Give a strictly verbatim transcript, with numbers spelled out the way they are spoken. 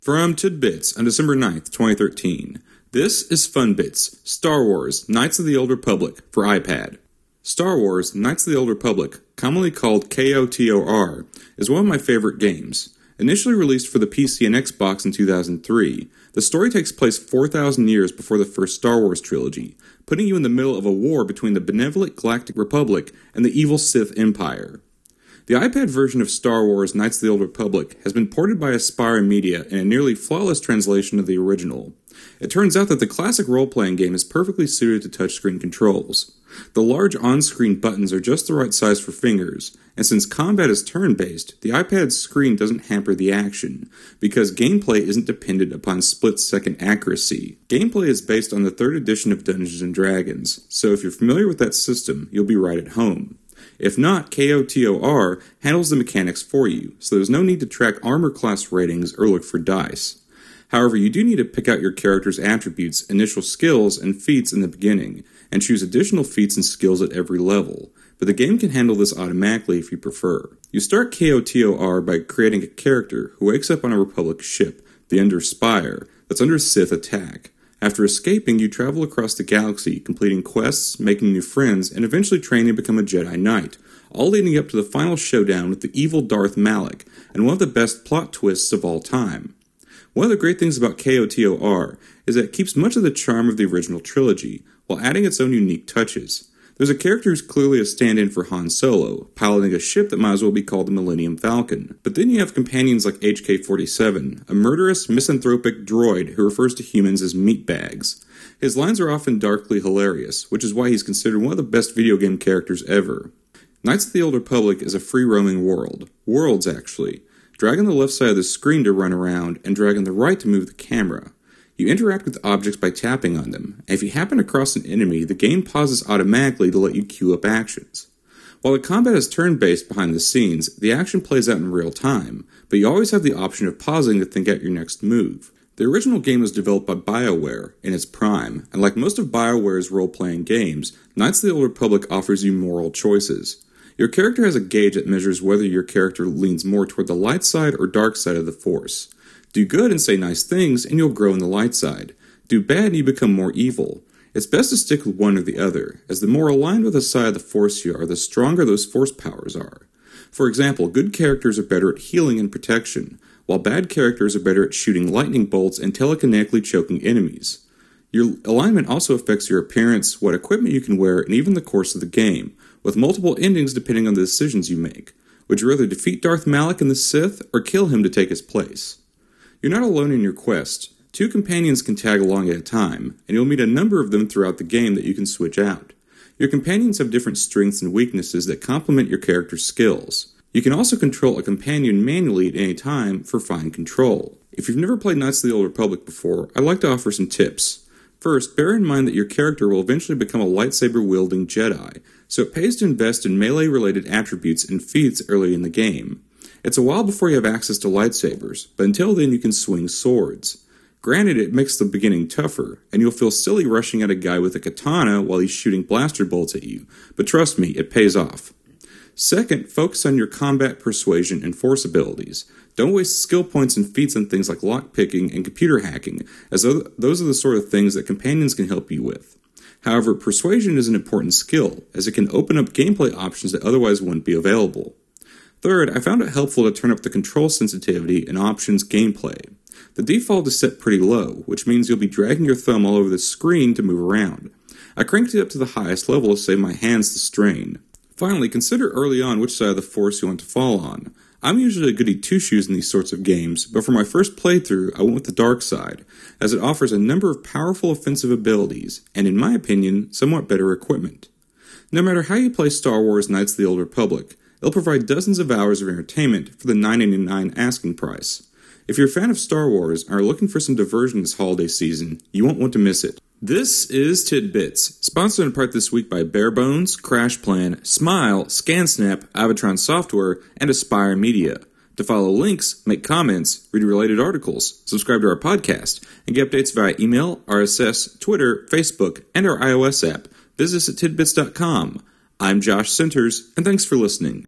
From Tidbits on December ninth, twenty thirteen. This is Fun Bits, Star Wars, Knights of the Old Republic for iPad. Star Wars, Knights of the Old Republic, commonly called K O T O R, is one of my favorite games. Initially released for the P C and Xbox in two thousand three, the story takes place four thousand years before the first Star Wars trilogy, putting you in the middle of a war between the benevolent Galactic Republic and the evil Sith Empire. The iPad version of Star Wars Knights of the Old Republic has been ported by Aspyr Media in a nearly flawless translation of the original. It turns out that the classic role-playing game is perfectly suited to touchscreen controls. The large on-screen buttons are just the right size for fingers, and since combat is turn-based, the iPad's screen doesn't hamper the action, because gameplay isn't dependent upon split-second accuracy. Gameplay is based on the third edition of Dungeons and Dragons, so if you're familiar with that system, you'll be right at home. If not, K O T O R handles the mechanics for you, so there's no need to track armor class ratings or look for dice. However, you do need to pick out your character's attributes, initial skills, and feats in the beginning, and choose additional feats and skills at every level, but the game can handle this automatically if you prefer. You start K O T O R by creating a character who wakes up on a Republic ship, the Under Spire, that's under Sith attack. After escaping, you travel across the galaxy, completing quests, making new friends, and eventually training to become a Jedi Knight, all leading up to the final showdown with the evil Darth Malak, and one of the best plot twists of all time. One of the great things about K O T O R is that it keeps much of the charm of the original trilogy, while adding its own unique touches. There's a character who's clearly a stand-in for Han Solo, piloting a ship that might as well be called the Millennium Falcon. But then you have companions like H K forty-seven, a murderous, misanthropic droid who refers to humans as meatbags. His lines are often darkly hilarious, which is why he's considered one of the best video game characters ever. Knights of the Old Republic is a free-roaming world. Worlds, actually. Dragging the left side of the screen to run around, and dragging the right to move the camera. You interact with objects by tapping on them, and if you happen across an enemy, the game pauses automatically to let you queue up actions. While the combat is turn-based behind the scenes, the action plays out in real time, but you always have the option of pausing to think out your next move. The original game was developed by BioWare in its prime, and like most of BioWare's role-playing games, Knights of the Old Republic offers you moral choices. Your character has a gauge that measures whether your character leans more toward the light side or dark side of the Force. Do good and say nice things, and you'll grow in the light side. Do bad and you become more evil. It's best to stick with one or the other, as the more aligned with the side of the Force you are, the stronger those Force powers are. For example, good characters are better at healing and protection, while bad characters are better at shooting lightning bolts and telekinetically choking enemies. Your alignment also affects your appearance, what equipment you can wear, and even the course of the game, with multiple endings depending on the decisions you make. Would you rather defeat Darth Malak and the Sith, or kill him to take his place? You're not alone in your quest. Two companions can tag along at a time, and you'll meet a number of them throughout the game that you can switch out. Your companions have different strengths and weaknesses that complement your character's skills. You can also control a companion manually at any time for fine control. If you've never played Knights of the Old Republic before, I'd like to offer some tips. First, bear in mind that your character will eventually become a lightsaber-wielding Jedi, so it pays to invest in melee-related attributes and feats early in the game. It's a while before you have access to lightsabers, but until then you can swing swords. Granted, it makes the beginning tougher, and you'll feel silly rushing at a guy with a katana while he's shooting blaster bolts at you, but trust me, it pays off. Second, focus on your combat persuasion and force abilities. Don't waste skill points and feats on things like lockpicking and computer hacking, as those are the sort of things that companions can help you with. However, persuasion is an important skill, as it can open up gameplay options that otherwise wouldn't be available. Third, I found it helpful to turn up the control sensitivity in options gameplay. The default is set pretty low, which means you'll be dragging your thumb all over the screen to move around. I cranked it up to the highest level to save my hands the strain. Finally, consider early on which side of the Force you want to fall on. I'm usually a goody two-shoes in these sorts of games, but for my first playthrough, I went with the dark side, as it offers a number of powerful offensive abilities, and in my opinion, somewhat better equipment. No matter how you play Star Wars Knights of the Old Republic, it'll provide dozens of hours of entertainment for the nine ninety-nine asking price. If you're a fan of Star Wars and are looking for some diversion this holiday season, you won't want to miss it. This is Tidbits, sponsored in part this week by Barebones, CrashPlan, Smile, ScanSnap, Avatron Software, and Aspyr Media. To follow links, make comments, read related articles, subscribe to our podcast, and get updates via email, R S S, Twitter, Facebook, and our iOS app, visit us at tidbits dot com. I'm Josh Centers, and thanks for listening.